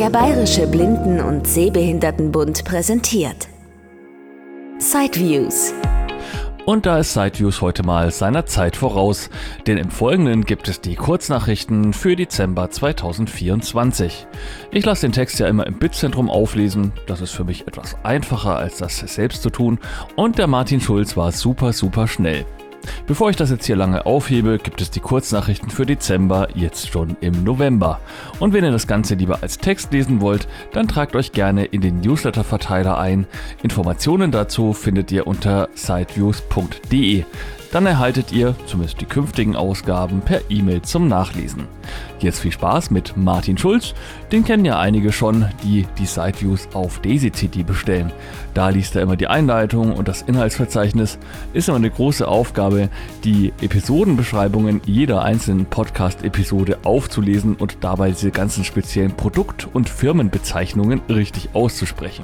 Der Bayerische Blinden- und Sehbehindertenbund präsentiert Sideviews. Und da ist Sideviews heute mal seiner Zeit voraus, denn im Folgenden gibt es die Kurznachrichten für Dezember 2024. Ich lasse den Text ja immer im Bitzentrum auflesen, das ist für mich etwas einfacher als das selbst zu tun, und der Martin Schulz war super schnell. Bevor ich das jetzt hier lange aufhebe, gibt es die Kurznachrichten für Dezember jetzt schon im November. Und wenn ihr das Ganze lieber als Text lesen wollt, dann tragt euch gerne in den Newsletter-Verteiler ein. Informationen dazu findet ihr unter sideviews.de. Dann erhaltet ihr, zumindest die künftigen Ausgaben, per E-Mail zum Nachlesen. Jetzt viel Spaß mit Martin Schulz, den kennen ja einige schon, die Sideviews auf DaisyCity bestellen. Da liest er immer die Einleitung und das Inhaltsverzeichnis. Ist immer eine große Aufgabe, die Episodenbeschreibungen jeder einzelnen Podcast-Episode aufzulesen und dabei diese ganzen speziellen Produkt- und Firmenbezeichnungen richtig auszusprechen.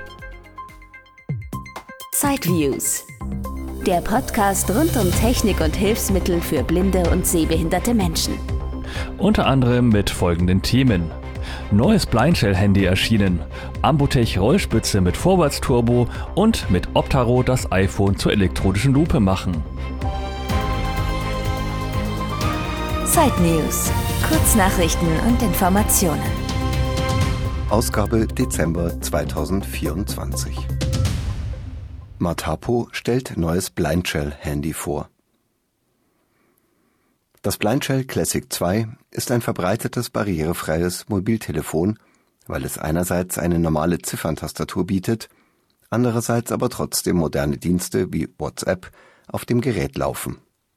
Sideviews. Der Podcast rund um Technik und Hilfsmittel für blinde und sehbehinderte Menschen. Unter anderem mit folgenden Themen. Neues Blindshell-Handy erschienen, Ambutech Rollspitze mit Vorwärtsturbo und mit Optaro das iPhone zur elektronischen Lupe machen. Side News. Kurznachrichten und Informationen. Ausgabe Dezember 2024. Matapo stellt neues Blindshell-Handy vor. Das Blindshell Classic 2 ist ein verbreitetes barrierefreies Mobiltelefon, weil es einerseits eine normale Zifferntastatur bietet, andererseits aber trotzdem moderne Dienste wie WhatsApp auf dem Gerät laufen.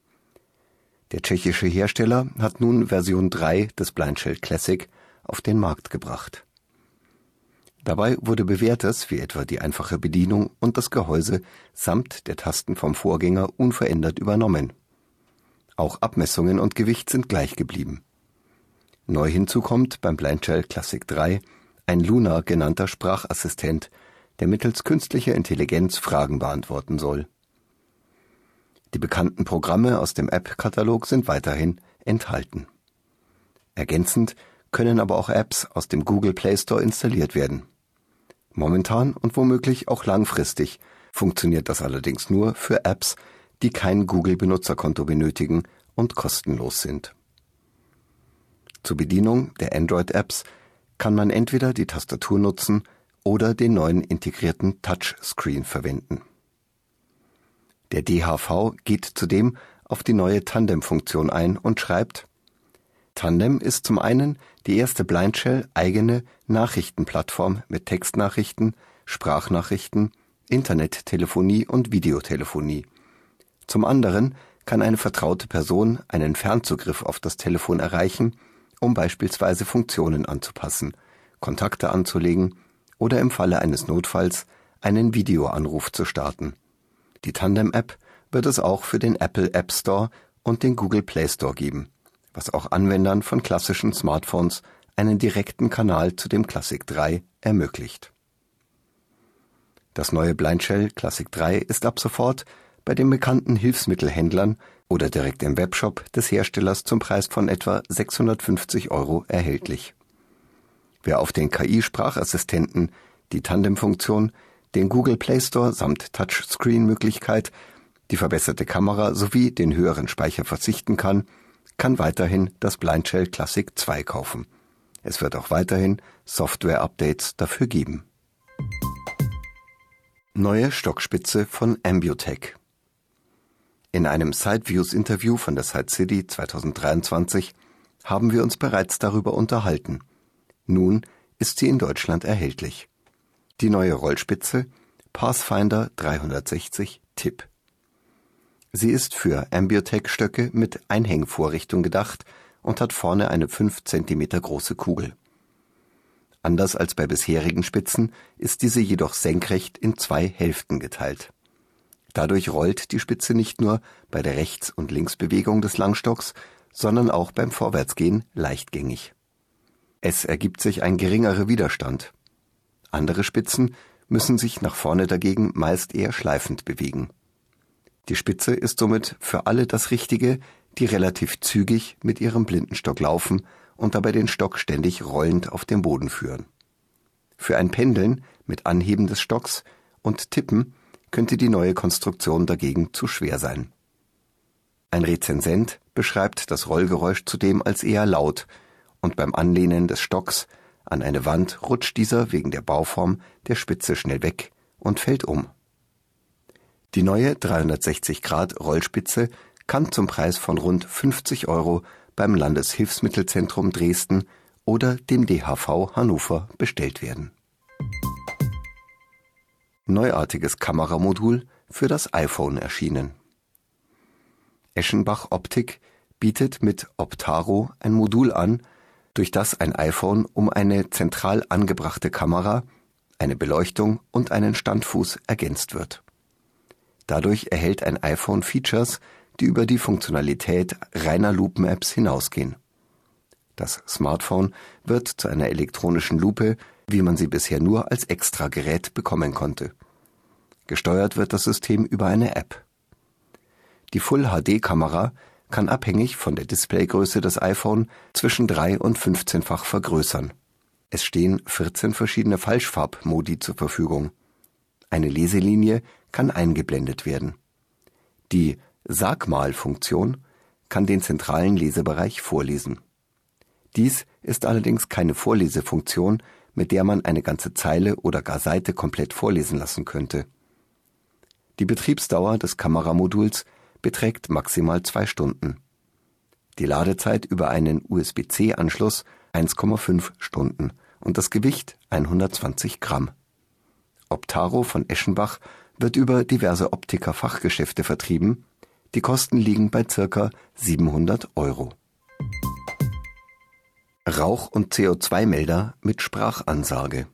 Der tschechische Hersteller hat nun Version 3 des Blindshell Classic auf den Markt gebracht. Dabei wurde Bewährtes, wie etwa die einfache Bedienung und das Gehäuse samt der Tasten vom Vorgänger unverändert übernommen. Auch Abmessungen und Gewicht sind gleich geblieben. Neu hinzu kommt beim Blindshell Classic 3 ein Luna genannter Sprachassistent, der mittels künstlicher Intelligenz Fragen beantworten soll. Die bekannten Programme aus dem App-Katalog sind weiterhin enthalten. Ergänzend können aber auch Apps aus dem Google Play Store installiert werden. Momentan und womöglich auch langfristig funktioniert das allerdings nur für Apps, die kein Google-Benutzerkonto benötigen und kostenlos sind. Zur Bedienung der Android-Apps kann man entweder die Tastatur nutzen oder den neuen integrierten Touchscreen verwenden. Der DHV geht zudem auf die neue Tandem-Funktion ein und schreibt: Tandem ist zum einen die erste Blindshell-eigene Nachrichtenplattform mit Textnachrichten, Sprachnachrichten, Internettelefonie und Videotelefonie. Zum anderen kann eine vertraute Person einen Fernzugriff auf das Telefon erreichen, um beispielsweise Funktionen anzupassen, Kontakte anzulegen oder im Falle eines Notfalls einen Videoanruf zu starten. Die Tandem-App wird es auch für den Apple App Store und den Google Play Store geben, was auch Anwendern von klassischen Smartphones einen direkten Kanal zu dem Classic 3 ermöglicht. Das neue Blindshell Classic 3 ist ab sofort bei den bekannten Hilfsmittelhändlern oder direkt im Webshop des Herstellers zum Preis von etwa 650 € erhältlich. Wer auf den KI-Sprachassistenten, die Tandem-Funktion, den Google Play Store samt Touchscreen-Möglichkeit, die verbesserte Kamera sowie den höheren Speicher verzichten kann weiterhin das Blindshell Classic 2 kaufen. Es wird auch weiterhin Software-Updates dafür geben. Neue Stockspitze von Ambutech. In einem Sideviews-Interview von der Side City 2023 haben wir uns bereits darüber unterhalten. Nun ist sie in Deutschland erhältlich. Die neue Rollspitze Pathfinder 360 TIP. Sie ist für Ambutech-Stöcke mit Einhängvorrichtung gedacht und hat vorne eine 5 cm große Kugel. Anders als bei bisherigen Spitzen ist diese jedoch senkrecht in 2 Hälften geteilt. Dadurch rollt die Spitze nicht nur bei der Rechts- und Linksbewegung des Langstocks, sondern auch beim Vorwärtsgehen leichtgängig. Es ergibt sich ein geringerer Widerstand. Andere Spitzen müssen sich nach vorne dagegen meist eher schleifend bewegen. Die Spitze ist somit für alle das Richtige, die relativ zügig mit ihrem Blindenstock laufen und dabei den Stock ständig rollend auf den Boden führen. Für ein Pendeln mit Anheben des Stocks und Tippen könnte die neue Konstruktion dagegen zu schwer sein. Ein Rezensent beschreibt das Rollgeräusch zudem als eher laut und beim Anlehnen des Stocks an eine Wand rutscht dieser wegen der Bauform der Spitze schnell weg und fällt um. Die neue 360-Grad-Rollspitze kann zum Preis von rund 50 € beim Landeshilfsmittelzentrum Dresden oder dem DHV Hannover bestellt werden. Neuartiges Kameramodul für das iPhone erschienen. Eschenbach Optik bietet mit Optaro ein Modul an, durch das ein iPhone um eine zentral angebrachte Kamera, eine Beleuchtung und einen Standfuß ergänzt wird. Dadurch erhält ein iPhone Features, die über die Funktionalität reiner Lupen-Apps hinausgehen. Das Smartphone wird zu einer elektronischen Lupe, wie man sie bisher nur als Extragerät bekommen konnte. Gesteuert wird das System über eine App. Die Full-HD-Kamera kann abhängig von der Displaygröße des iPhone zwischen 3- und 15-fach vergrößern. Es stehen 14 verschiedene Falschfarbmodi zur Verfügung. Eine Leselinie kann eingeblendet werden. Die Sag-mal-Funktion kann den zentralen Lesebereich vorlesen. Dies ist allerdings keine Vorlesefunktion, mit der man eine ganze Zeile oder gar Seite komplett vorlesen lassen könnte. Die Betriebsdauer des Kameramoduls beträgt maximal 2 Stunden. Die Ladezeit über einen USB-C-Anschluss 1,5 Stunden und das Gewicht 120 Gramm. Optaro von Eschenbach wird über diverse Optiker-Fachgeschäfte vertrieben. Die Kosten liegen bei ca. 700 €. Rauch- und CO2-Melder mit Sprachansage.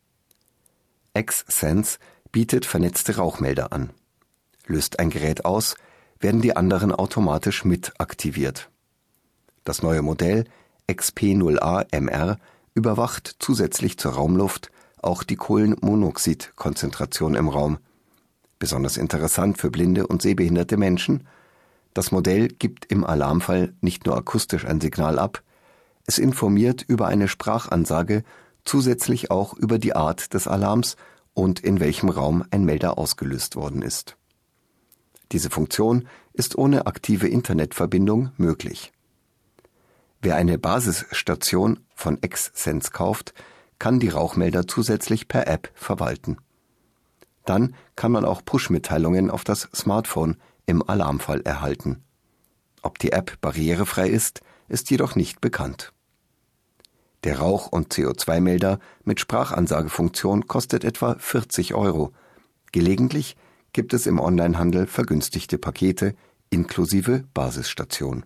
Xsense bietet vernetzte Rauchmelder an. Löst ein Gerät aus, werden die anderen automatisch mit aktiviert. Das neue Modell XP0A-MR überwacht zusätzlich zur Raumluft auch die Kohlenmonoxidkonzentration im Raum. Besonders interessant für blinde und sehbehinderte Menschen: Das Modell gibt im Alarmfall nicht nur akustisch ein Signal ab, es informiert über eine Sprachansage zusätzlich auch über die Art des Alarms und in welchem Raum ein Melder ausgelöst worden ist. Diese Funktion ist ohne aktive Internetverbindung möglich. Wer eine Basisstation von Xsense kauft, kann die Rauchmelder zusätzlich per App verwalten. Dann kann man auch Push-Mitteilungen auf das Smartphone im Alarmfall erhalten. Ob die App barrierefrei ist jedoch nicht bekannt. Der Rauch- und CO2-Melder mit Sprachansagefunktion kostet etwa 40 €. Gelegentlich gibt es im Onlinehandel vergünstigte Pakete inklusive Basisstation.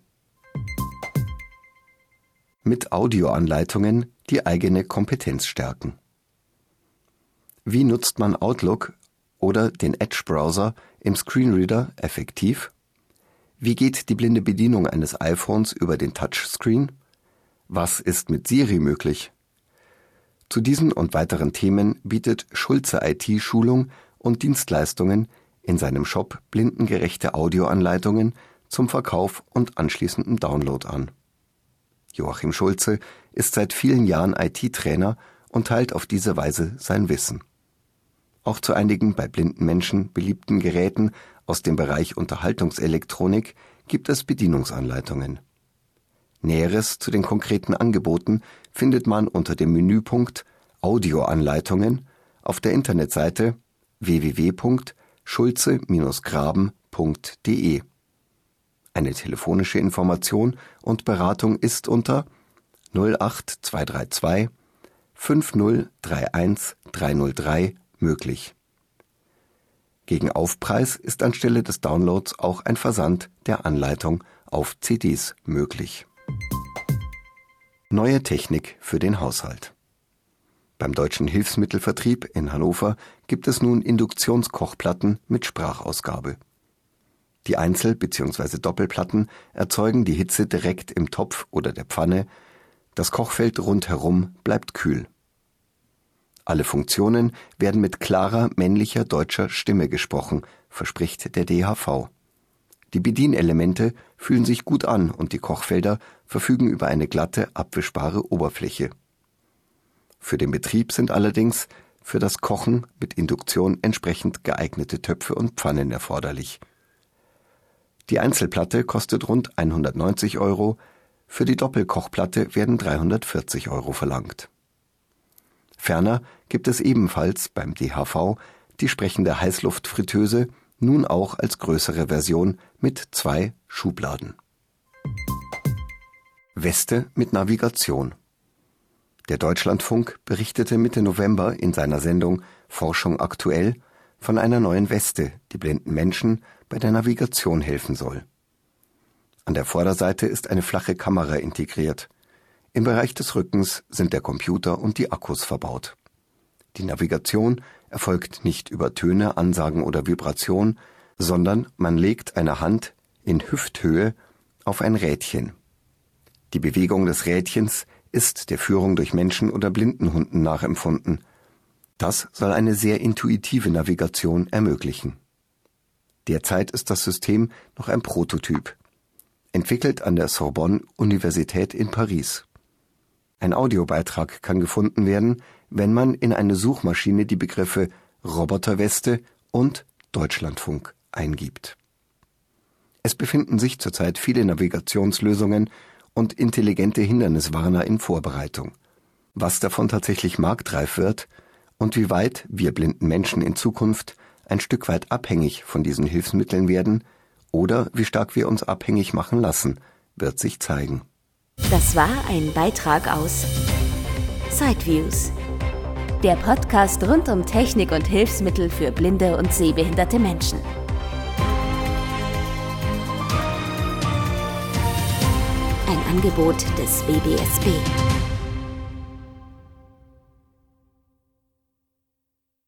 Mit Audioanleitungen die eigene Kompetenz stärken. Wie nutzt man Outlook oder den Edge-Browser im Screenreader effektiv? Wie geht die blinde Bedienung eines iPhones über den Touchscreen? Was ist mit Siri möglich? Zu diesen und weiteren Themen bietet Schulze IT Schulung und Dienstleistungen in seinem Shop blindengerechte Audioanleitungen zum Verkauf und anschließenden Download an. Joachim Schulze ist seit vielen Jahren IT-Trainer und teilt auf diese Weise sein Wissen. Auch zu einigen bei blinden Menschen beliebten Geräten aus dem Bereich Unterhaltungselektronik gibt es Bedienungsanleitungen. Näheres zu den konkreten Angeboten findet man unter dem Menüpunkt Audioanleitungen auf der Internetseite www.schulze-graben.de. Eine telefonische Information und Beratung ist unter 08232 5031 303 möglich. Gegen Aufpreis ist anstelle des Downloads auch ein Versand der Anleitung auf CDs möglich. Neue Technik für den Haushalt. Beim Deutschen Hilfsmittelvertrieb in Hannover gibt es nun Induktionskochplatten mit Sprachausgabe. Die Einzel- bzw. Doppelplatten erzeugen die Hitze direkt im Topf oder der Pfanne. Das Kochfeld rundherum bleibt kühl. Alle Funktionen werden mit klarer männlicher deutscher Stimme gesprochen, verspricht der DHV. Die Bedienelemente fühlen sich gut an und die Kochfelder verfügen über eine glatte, abwischbare Oberfläche. Für den Betrieb sind allerdings für das Kochen mit Induktion entsprechend geeignete Töpfe und Pfannen erforderlich. Die Einzelplatte kostet rund 190 €, für die Doppelkochplatte werden 340 € verlangt. Ferner gibt es ebenfalls beim DHV die sprechende Heißluftfritteuse, nun auch als größere Version mit 2 Schubladen. Weste mit Navigation. Der Deutschlandfunk berichtete Mitte November in seiner Sendung Forschung aktuell von einer neuen Weste, die blinden Menschen bei der Navigation helfen soll. An der Vorderseite ist eine flache Kamera integriert. Im Bereich des Rückens sind der Computer und die Akkus verbaut. Die Navigation erfolgt nicht über Töne, Ansagen oder Vibration, sondern man legt eine Hand in Hüfthöhe auf ein Rädchen. Die Bewegung des Rädchens ist der Führung durch Menschen oder Blindenhunden nachempfunden. Das soll eine sehr intuitive Navigation ermöglichen. Derzeit ist das System noch ein Prototyp, entwickelt an der Sorbonne-Universität in Paris. Ein Audiobeitrag kann gefunden werden, wenn man in eine Suchmaschine die Begriffe Roboterweste und Deutschlandfunk eingibt. Es befinden sich zurzeit viele Navigationslösungen und intelligente Hinderniswarner in Vorbereitung. Was davon tatsächlich marktreif wird und wie weit wir blinden Menschen in Zukunft ein Stück weit abhängig von diesen Hilfsmitteln werden oder wie stark wir uns abhängig machen lassen, wird sich zeigen. Das war ein Beitrag aus Sideviews, der Podcast rund um Technik und Hilfsmittel für blinde und sehbehinderte Menschen. Ein Angebot des BBSB.